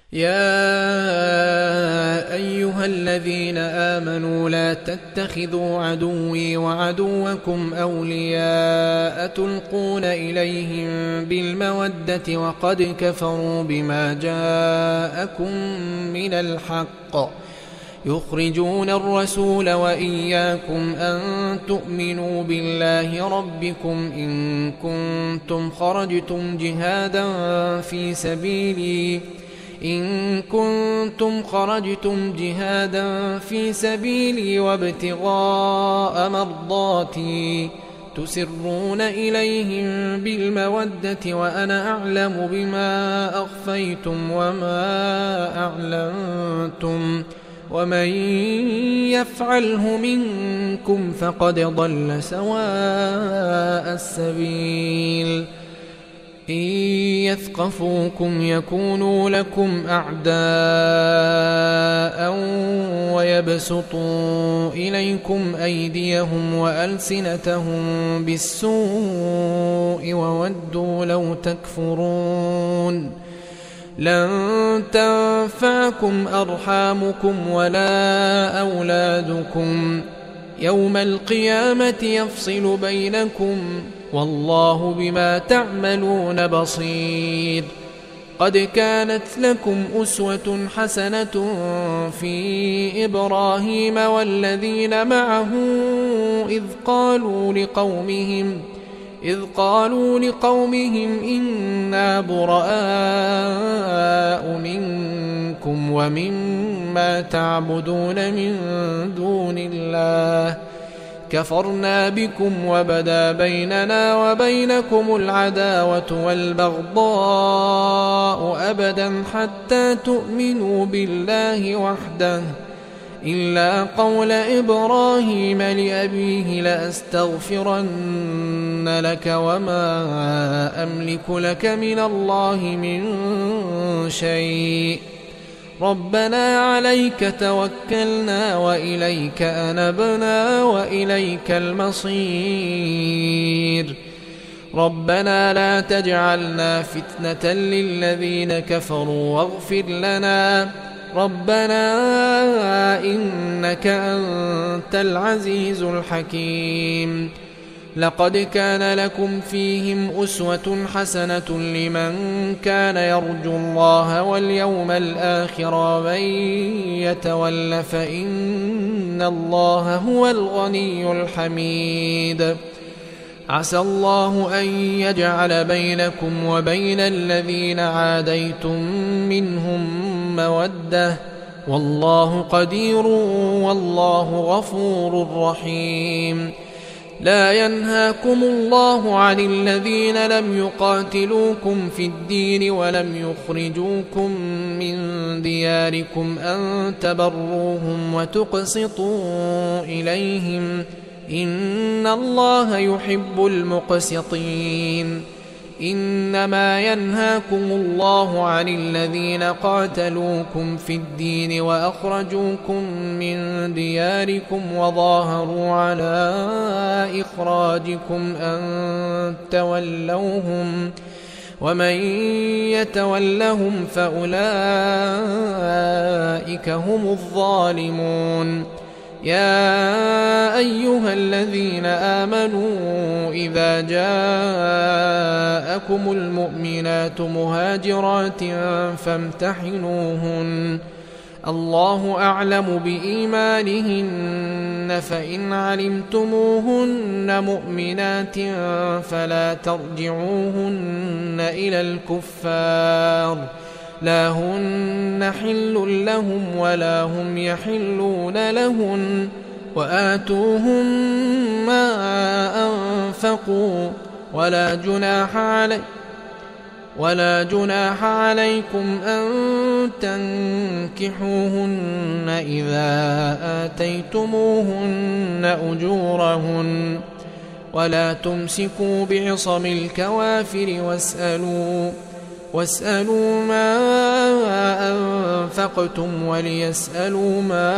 يا أيها الذين آمنوا لا تتخذوا عدوي وعدوكم أولياء تلقون إليهم بالمودة وقد كفروا بما جاءكم من الحق يخرجون الرسول وإياكم أن تؤمنوا بالله ربكم إن كنتم خرجتم جهادا في سبيلي وابتغاء مرضاتي تسرون إليهم بالمودة وأنا أعلم بما أخفيتم وما أعلنتم ومن يفعله منكم فقد ضل سواء السبيل إن يثقفوكم يكونوا لكم أعداء ويبسطوا إليكم أيديهم وألسنتهم بالسوء وودوا لو تكفرون لن تنفعكم أرحامكم ولا أولادكم يوم القيامة يفصل بينكم والله بما تعملون بصير قد كانت لكم أسوة حسنة في إبراهيم والذين معه إذ قالوا لقومهم إنا براء منكم ومما تعبدون من دون الله كفرنا بكم وبدا بيننا وبينكم العداوة والبغضاء أبدا حتى تؤمنوا بالله وحده إلا قول إبراهيم لأبيه لأستغفرن لك وما أملك لك من الله من شيء ربنا عليك توكلنا وإليك أنبنا وإليك المصير ربنا لا تجعلنا فتنة للذين كفروا واغفر لنا ربنا إنك أنت العزيز الحكيم لقد كان لكم فيهم أسوة حسنة لمن كان يرجو الله واليوم الآخر ومن يتول فإن الله هو الغني الحميد عسى الله أن يجعل بينكم وبين الذين عاديتم منهم مودة والله قدير والله غفور رحيم لا ينهاكم الله عن الذين لم يقاتلوكم في الدين ولم يخرجوكم من دياركم أن تبروهم وتقسطوا إليهم إن الله يحب المقسطين إنما ينهاكم الله عن الذين قاتلوكم في الدين وأخرجوكم من دياركم وظاهروا على إخراجكم أن تولوهم ومن يتولهم فأولئك هم الظالمون يا أيها الذين آمنوا إذا جاءكم المؤمنات مهاجرات فامتحنوهن الله أعلم بإيمانهن فإن علمتموهن مؤمنات فلا ترجعوهن إلى الكفار لا هن حل لهم ولا هم يحلون لهن وآتوهم ما أنفقوا ولا جناح عليكم أن تنكحوهن إذا آتيتموهن أجورهن ولا تمسكوا بعصم الكوافر واسألوا ما أنفقتم وليسألوا ما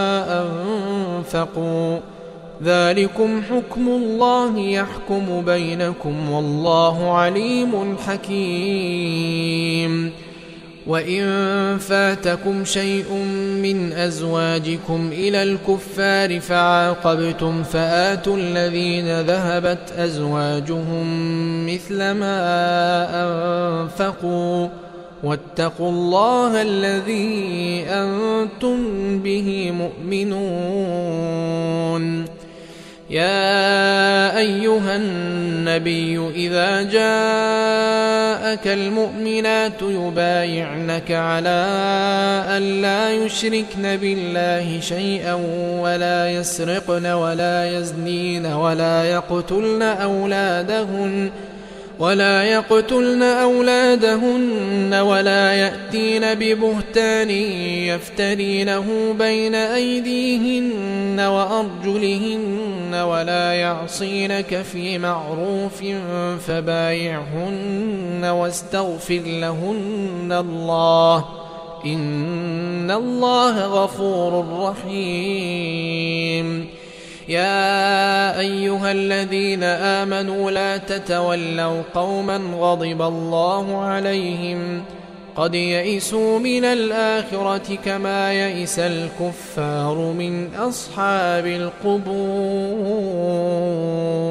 أنفقوا ذلكم حكم الله يحكم بينكم والله عليم حكيم وإن فاتكم شيء من أزواجكم إلى الكفار فعاقبتم فآتوا الذين ذهبت أزواجهم مثل ما أنفقوا واتقوا الله الذي أنتم به مؤمنون. يا أيها النبي إذا جاءك المؤمنات يبايعنك على أن لا يشركن بالله شيئا ولا يسرقن ولا يزنين ولا يقتلن أولادهن ولا يأتين ببهتان يفترينه بين أيديهن وأرجلهن ولا يعصينك في معروف فبايعهن واستغفر لهن الله إن الله غفور رحيم. يا أيها الذين آمنوا لا تتولوا قوما غضب الله عليهم قد يئسوا من الآخرة كما يئس الكفار من أصحاب القبور.